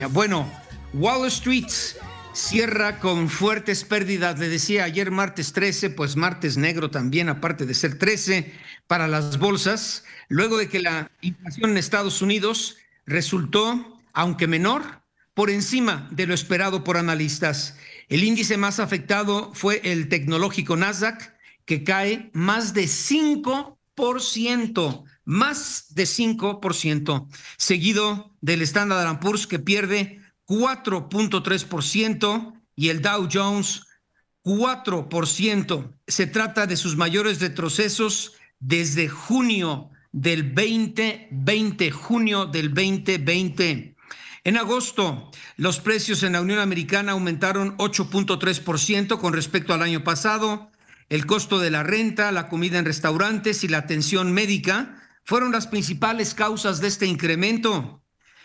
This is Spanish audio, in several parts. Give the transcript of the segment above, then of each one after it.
Bueno, Wall Street cierra con fuertes pérdidas. Le decía ayer martes 13, pues martes negro también, aparte de ser 13 para las bolsas, luego de que la inflación en Estados Unidos resultó, aunque menor, por encima de lo esperado por analistas. El índice más afectado fue el tecnológico Nasdaq, que cae más de 5%, seguido del Standard & Poor's, que pierde 4.3%, y el Dow Jones 4%. Se trata de sus mayores retrocesos desde junio del 2020. En agosto, los precios en la Unión Americana aumentaron 8.3% con respecto al año pasado. El costo de la renta, la comida en restaurantes y la atención médica fueron las principales causas de este incremento.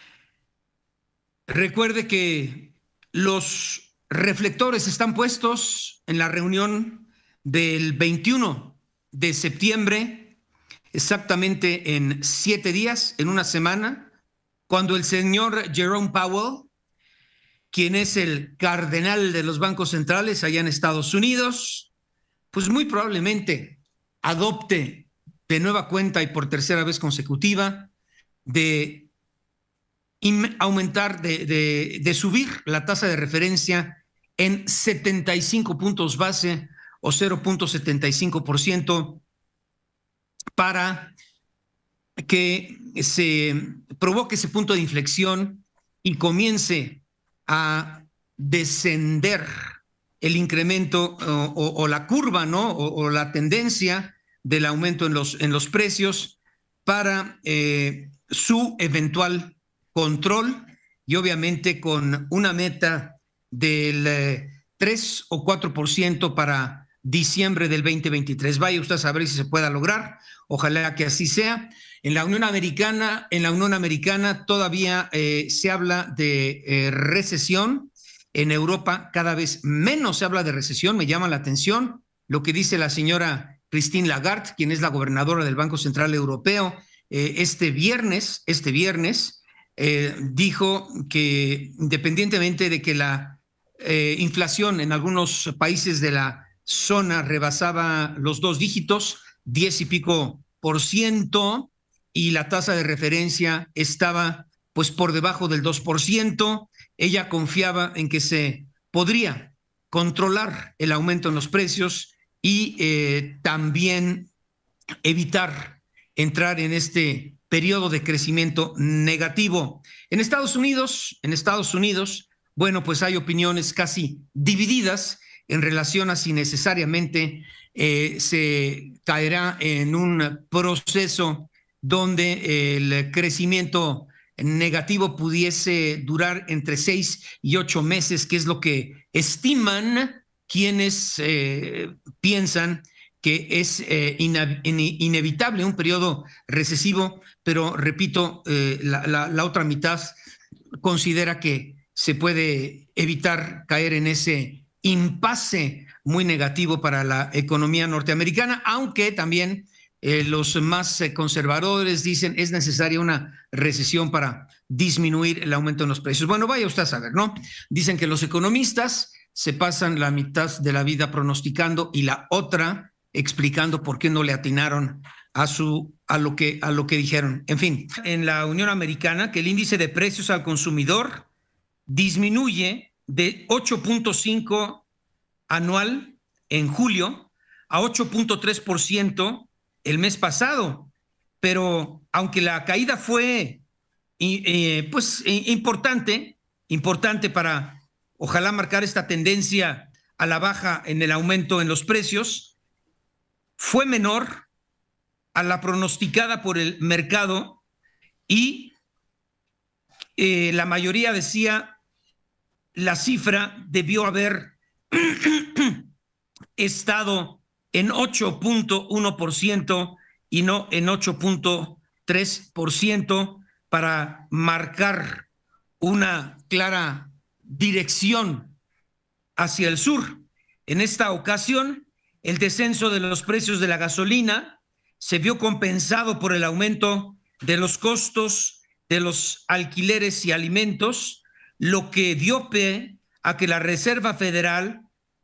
Recuerde que los reflectores están puestos en la reunión del 21 de septiembre, exactamente en 7 días, en una semana, cuando el señor Jerome Powell, quien es el cardenal de los bancos centrales allá en Estados Unidos, pues muy probablemente adopte de nueva cuenta y por tercera vez consecutiva de aumentar, de subir la tasa de referencia en 75 puntos base o 0.75% para que se provoque ese punto de inflexión y comience a descender el incremento o la curva, ¿no? O la tendencia del aumento en los precios para su eventual control, y obviamente con una meta del 3 o 4% para diciembre del 2023. Vaya usted a saber si se pueda lograr. Ojalá que así sea. En la Unión Americana todavía se habla de recesión. En Europa cada vez menos se habla de recesión. Me llama la atención lo que dice la señora Christine Lagarde, quien es la gobernadora del Banco Central Europeo. Este viernes dijo que independientemente de que la inflación en algunos países de la zona rebasaba los 2 dígitos, 10 y pico por ciento, y la tasa de referencia estaba pues por debajo del 2%, ella confiaba en que se podría controlar el aumento en los precios y también evitar entrar en este periodo de crecimiento negativo. En Estados Unidos, bueno, pues hay opiniones casi divididas en relación a si necesariamente se caerá en un proceso donde el crecimiento negativo pudiese durar entre 6 y 8 meses, que es lo que estiman quienes piensan que es inevitable un periodo recesivo, pero repito, la otra mitad considera que se puede evitar caer en ese impasse muy negativo para la economía norteamericana, aunque también los más conservadores dicen es necesaria una recesión para disminuir el aumento en los precios. Bueno, vaya usted a saber, ¿no? Dicen que los economistas se pasan la mitad de la vida pronosticando y la otra explicando por qué no le atinaron a lo que dijeron. En fin, en la Unión Americana, que el índice de precios al consumidor disminuye de 8.5 anual en julio a 8.3% el mes pasado, pero aunque la caída fue pues importante para ojalá marcar esta tendencia a la baja en el aumento en los precios, fue menor a la pronosticada por el mercado y la mayoría decía la cifra debió haber estado en 8.1% y no en 8.3% para marcar una clara dirección hacia el sur. En esta ocasión, el descenso de los precios de la gasolina se vio compensado por el aumento de los costos de los alquileres y alimentos, lo que dio pie a que la Reserva Federal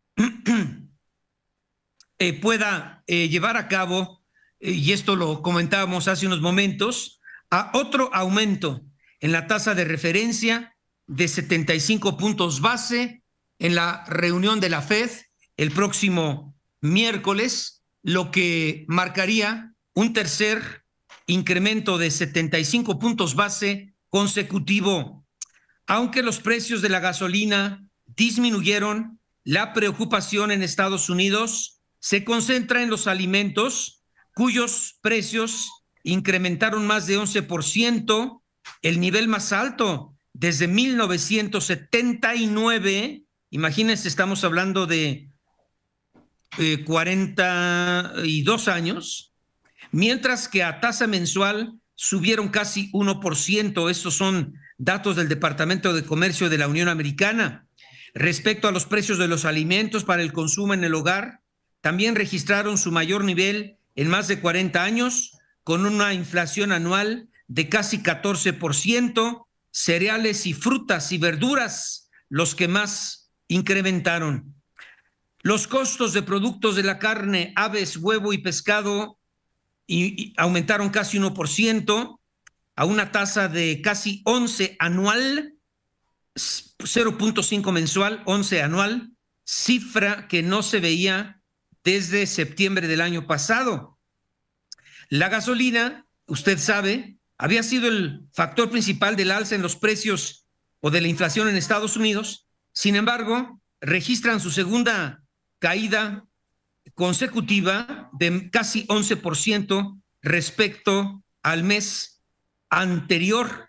pueda llevar a cabo, y esto lo comentábamos hace unos momentos, a otro aumento en la tasa de referencia de 75 puntos base en la reunión de la FED el próximo miércoles, lo que marcaría un tercer incremento de 75 puntos base consecutivo. Aunque los precios de la gasolina disminuyeron, la preocupación en Estados Unidos se concentra en los alimentos, cuyos precios incrementaron más de 11%, el nivel más alto desde 1979. Imagínense, estamos hablando de 42 años, mientras que a tasa mensual subieron casi 1%. Estos son datos del Departamento de Comercio de la Unión Americana. Respecto a los precios de los alimentos para el consumo en el hogar, también registraron su mayor nivel en más de 40 años, con una inflación anual de casi 14%, cereales y frutas y verduras los que más incrementaron. Los costos de productos de la carne, aves, huevo y pescado aumentaron casi 1%, a una tasa de casi 11 anual, 0.5 mensual, 11 anual, cifra que no se veía desde septiembre del año pasado. La gasolina, usted sabe, había sido el factor principal del alza en los precios o de la inflación en Estados Unidos. Sin embargo, registran su segunda caída consecutiva de casi 11% respecto al mes anterior.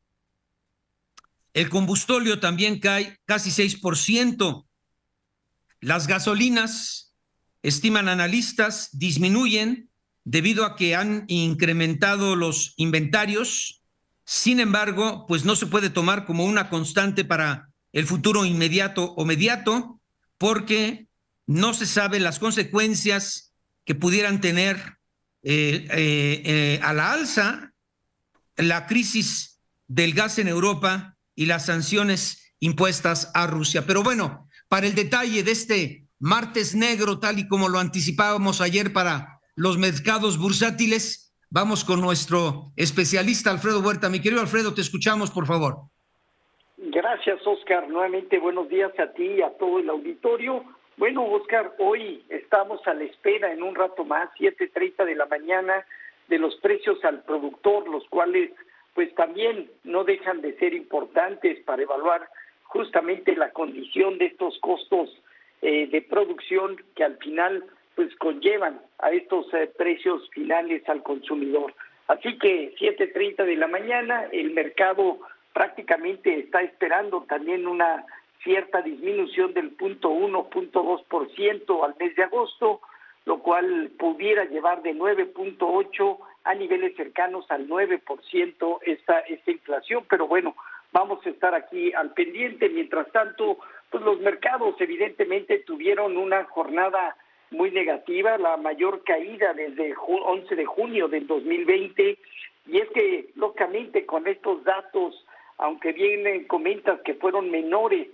El combustóleo también cae casi 6%. Las gasolinas, estiman analistas, disminuyen debido a que han incrementado los inventarios. Sin embargo, pues no se puede tomar como una constante para el futuro inmediato o mediato, porque no se sabe las consecuencias que pudieran tener a la alza la crisis del gas en Europa y las sanciones impuestas a Rusia. Pero bueno, para el detalle de este martes negro, tal y como lo anticipábamos ayer para los mercados bursátiles, vamos con nuestro especialista Alfredo Huerta. Mi querido Alfredo, te escuchamos, por favor. Gracias, Oscar. Nuevamente, buenos días a ti y a todo el auditorio. Bueno, Oscar, hoy estamos a la espera en un rato más, 7:30 de la mañana, de los precios al productor, los cuales pues también no dejan de ser importantes para evaluar justamente la condición de estos costos de producción que al final pues conllevan a estos precios finales al consumidor. Así que 7:30 de la mañana, el mercado prácticamente está esperando también una cierta disminución del 0.1, 0.2% al mes de agosto, lo cual pudiera llevar de 9.8 a niveles cercanos al 9% esta inflación, pero bueno, vamos a estar aquí al pendiente. Mientras tanto, pues los mercados evidentemente tuvieron una jornada muy negativa, la mayor caída desde 11 de junio del 2020, y es que lógicamente con estos datos, aunque bien comentas que fueron menores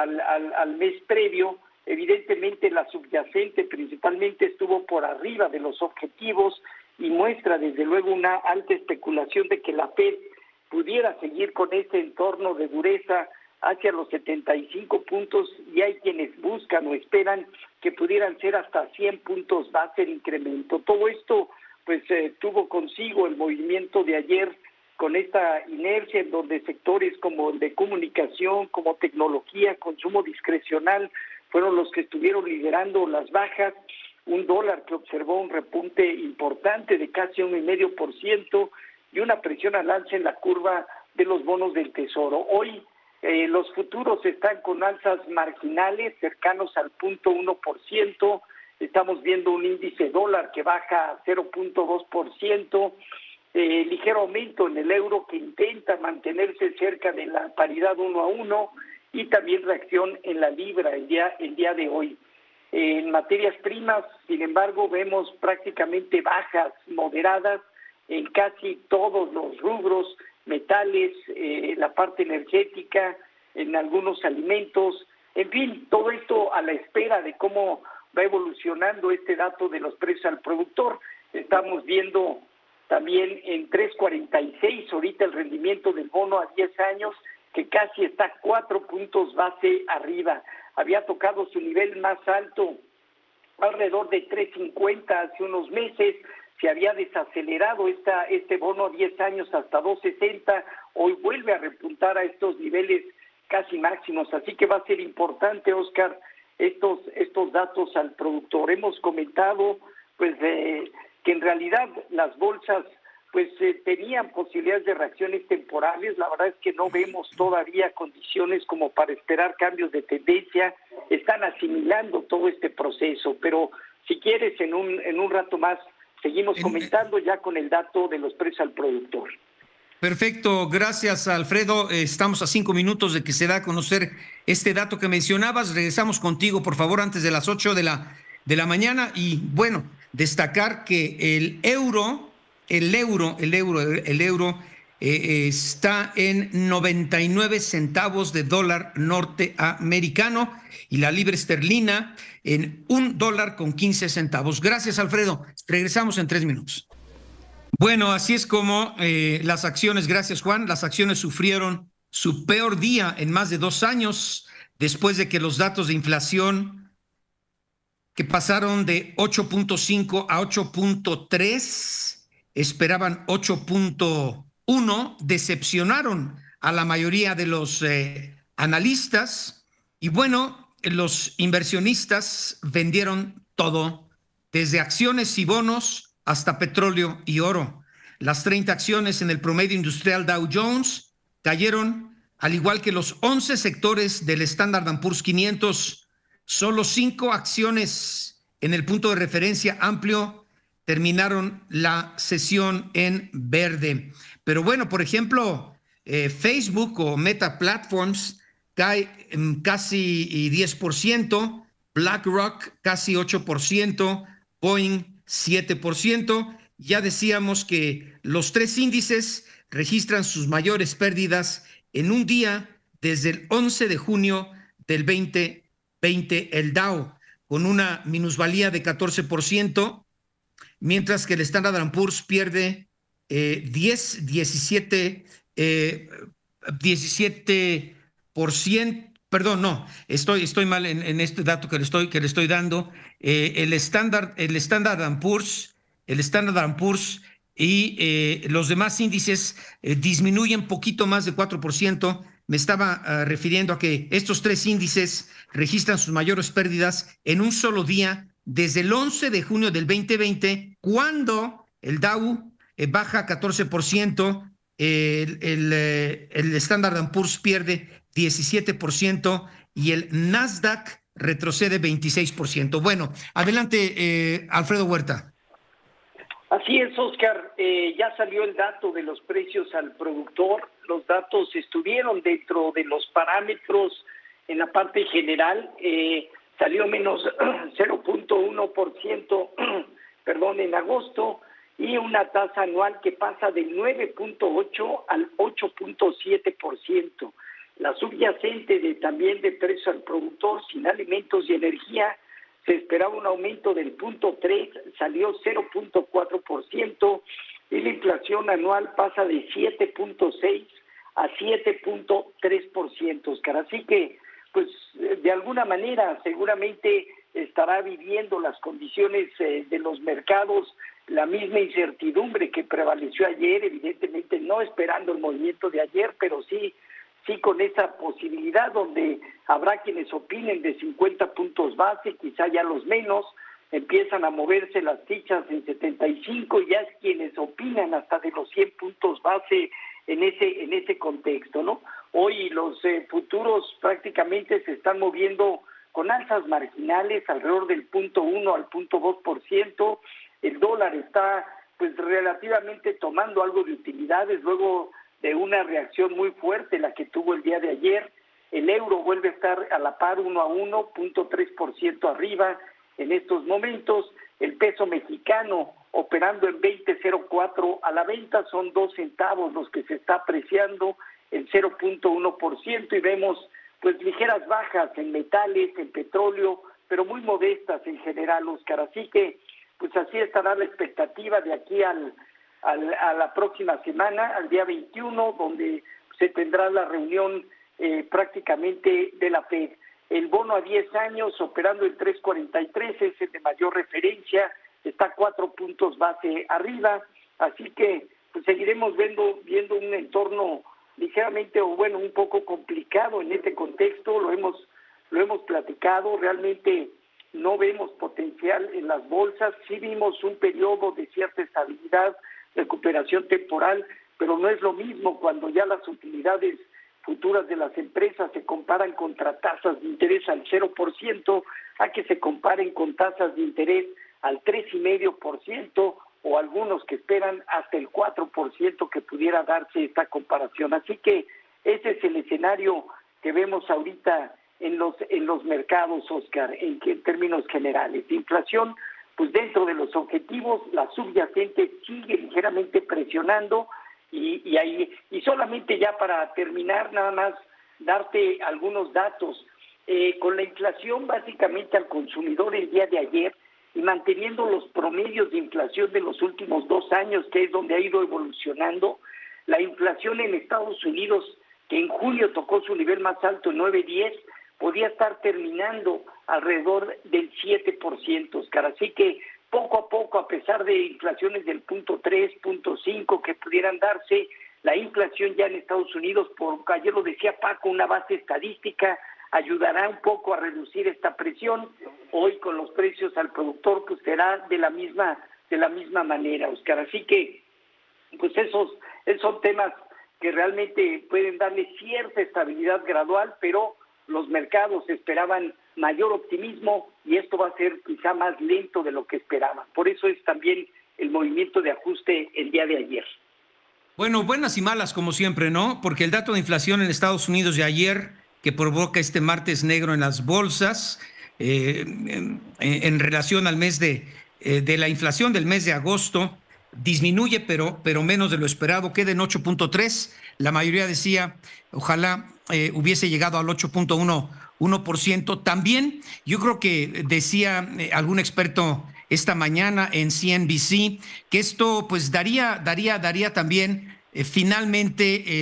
al mes previo, evidentemente la subyacente principalmente estuvo por arriba de los objetivos y muestra desde luego una alta especulación de que la FED pudiera seguir con este entorno de dureza hacia los 75 puntos, y hay quienes buscan o esperan que pudieran ser hasta 100 puntos base el incremento. Todo esto pues tuvo consigo el movimiento de ayer con esta inercia en donde sectores como el de comunicación, como tecnología, consumo discrecional, fueron los que estuvieron liderando las bajas. Un dólar que observó un repunte importante de casi 1,5% y una presión al alza en la curva de los bonos del Tesoro. Hoy los futuros están con alzas marginales cercanos al 0.1%. Estamos viendo un índice dólar que baja a 0.2%. Ligero aumento en el euro que intenta mantenerse cerca de la paridad 1 a 1, y también reacción en la libra el día de hoy. En materias primas, sin embargo, vemos prácticamente bajas moderadas en casi todos los rubros, metales, la parte energética, en algunos alimentos, en fin, todo esto a la espera de cómo va evolucionando este dato de los precios al productor. Estamos viendo también en 3.46 ahorita el rendimiento del bono a 10 años, que casi está 4 puntos base arriba. Había tocado su nivel más alto alrededor de 3.50 hace unos meses. Se había desacelerado este bono a 10 años hasta 2.60, hoy vuelve a repuntar a estos niveles casi máximos, así que va a ser importante, Oscar, estos datos al productor. Hemos comentado pues que en realidad las bolsas pues tenían posibilidades de reacciones temporales. La verdad es que no vemos todavía condiciones como para esperar cambios de tendencia. Están asimilando todo este proceso, pero si quieres en un rato más seguimos comentando ya con el dato de los precios al productor. Perfecto, gracias Alfredo. Estamos a 5 minutos de que se da a conocer este dato que mencionabas. Regresamos contigo, por favor, antes de las 8 de la mañana. Y bueno, destacar que el euro está en 99 centavos de dólar norteamericano y la libra esterlina en $1.15. Gracias, Alfredo. Regresamos en 3 minutos. Bueno, así es como las acciones, gracias Juan, las acciones sufrieron su peor día en más de 2 años después de que los datos de inflación que pasaron de 8.5 a 8.3, esperaban 8.1, decepcionaron a la mayoría de los analistas y bueno, los inversionistas vendieron todo, desde acciones y bonos hasta petróleo y oro. Las 30 acciones en el promedio industrial Dow Jones cayeron, al igual que los 11 sectores del Standard & Poor's 500. Solo 5 acciones en el punto de referencia amplio terminaron la sesión en verde. Pero bueno, por ejemplo, Facebook o Meta Platforms cae casi 10%, BlackRock casi 8%, Boeing 7%. Ya decíamos que los 3 índices registran sus mayores pérdidas en un día desde el 11 de junio del 2020, el Dow con una minusvalía de 14%, mientras que el Standard & Poor's pierde 17%, perdón, no, estoy mal en este dato que le estoy dando. El Standard Poor's y los demás índices disminuyen poquito más de 4%. Me estaba refiriendo a que estos 3 índices registran sus mayores pérdidas en un solo día desde el 11 de junio del 2020, cuando el Dow baja 14%, el Standard & Poor's pierde 17% y el Nasdaq retrocede 26%. Bueno, adelante, Alfredo Huerta. Así es, Oscar. Ya salió el dato de los precios al productor. Los datos estuvieron dentro de los parámetros en la parte general. Salió menos 0.1%, perdón, en agosto, y una tasa anual que pasa del 9.8 al 8.7%. La subyacente también de precios al productor sin alimentos y energía se esperaba un aumento del 0.3, salió 0.4%, y la inflación anual pasa de 7.6 a 7.3%, Oscar. Así que, pues, de alguna manera, seguramente estará viviendo las condiciones de los mercados, la misma incertidumbre que prevaleció ayer, evidentemente no esperando el movimiento de ayer, pero sí con esa posibilidad donde habrá quienes opinen de 50 puntos base, quizá ya los menos, empiezan a moverse las fichas en 75, ya es quienes opinan hasta de los 100 puntos base en ese contexto, ¿no? Hoy los futuros prácticamente se están moviendo con alzas marginales alrededor del 0.1 al 0.2%, el dólar está pues relativamente tomando algo de utilidades luego de una reacción muy fuerte la que tuvo el día de ayer. El euro vuelve a estar a la par 1 a 1, 0.3% arriba en estos momentos. El peso mexicano operando en 20.04 a la venta, son 2 centavos los que se está apreciando el 0.1% y vemos pues ligeras bajas en metales, en petróleo, pero muy modestas en general, Oscar. Así que pues así estará la expectativa de aquí a la próxima semana, al día 21, donde se tendrá la reunión prácticamente de la FED. El bono a 10 años operando en 3.43 es el de mayor referencia, está 4 puntos base arriba, así que pues seguiremos viendo un entorno ligeramente un poco complicado en este contexto. Lo hemos platicado, realmente no vemos potencial en las bolsas. Sí vimos un periodo de cierta estabilidad, recuperación temporal, pero no es lo mismo cuando ya las utilidades futuras de las empresas se comparan contra tasas de interés al 0% a que se comparen con tasas de interés al 3,5% o algunos que esperan hasta el 4% que pudiera darse esta comparación. Así que ese es el escenario que vemos ahorita en los mercados, Oscar, en términos generales. Inflación, pues dentro de los objetivos, la subyacente sigue ligeramente presionando y solamente ya para terminar, nada más darte algunos datos. Con la inflación básicamente al consumidor el día de ayer y manteniendo los promedios de inflación de los últimos 2 años, que es donde ha ido evolucionando, la inflación en Estados Unidos, que en julio tocó su nivel más alto en 9.10, podía estar terminando alrededor del 7%, Oscar. Así que poco a poco, a pesar de inflaciones del 0.3, 0.5 que pudieran darse, la inflación ya en Estados Unidos, ayer lo decía Paco, una base estadística, ayudará un poco a reducir esta presión. Hoy con los precios al productor pues será de la misma manera, Oscar. Así que pues esos son temas que realmente pueden darle cierta estabilidad gradual, pero los mercados esperaban mayor optimismo y esto va a ser quizá más lento de lo que esperaban. Por eso es también el movimiento de ajuste el día de ayer. Bueno, buenas y malas como siempre, ¿no? Porque el dato de inflación en Estados Unidos de ayer, que provoca este martes negro en las bolsas, en relación al mes de la inflación del mes de agosto, disminuye, pero menos de lo esperado, queda en 8.3. La mayoría decía, ojalá hubiese llegado al 8.1%. También yo creo que decía algún experto esta mañana en CNBC que esto pues daría también finalmente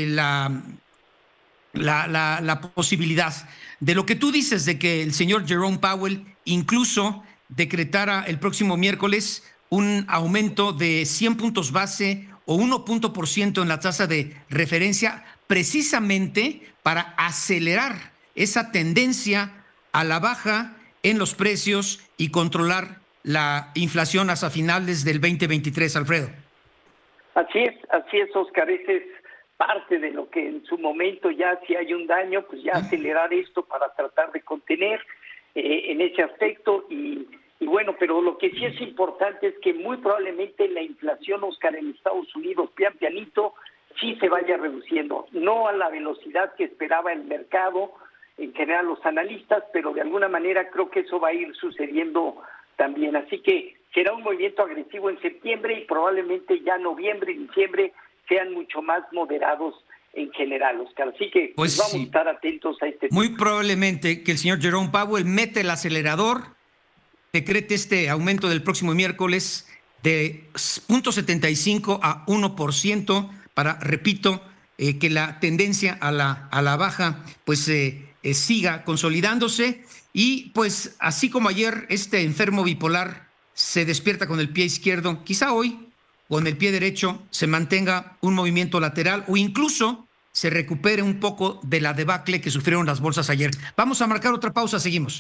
la posibilidad de lo que tú dices, de que el señor Jerome Powell incluso decretara el próximo miércoles un aumento de 100 puntos base o 1% en la tasa de referencia, precisamente para acelerar esa tendencia a la baja en los precios y controlar la inflación hasta finales del 2023, Alfredo. Así es, Oscar. Ese es parte de lo que en su momento ya si hay un daño, pues ya acelerar esto para tratar de contener en ese aspecto y bueno, pero lo que sí es importante es que muy probablemente la inflación, Oscar, en Estados Unidos, pianito, sí se vaya reduciendo, no a la velocidad que esperaba el mercado, en general los analistas, pero de alguna manera creo que eso va a ir sucediendo también. Así que será un movimiento agresivo en septiembre y probablemente ya noviembre y diciembre sean mucho más moderados en general, Oscar. Así que pues vamos a estar atentos a este tema. Muy probablemente que el señor Jerome Powell mete el acelerador, decrete este aumento del próximo miércoles de 0.75 a 1% para, repito, que la tendencia a la baja pues siga consolidándose y pues así como ayer este enfermo bipolar se despierta con el pie izquierdo, quizá hoy con el pie derecho se mantenga un movimiento lateral o incluso se recupere un poco de la debacle que sufrieron las bolsas ayer. Vamos a marcar otra pausa, seguimos.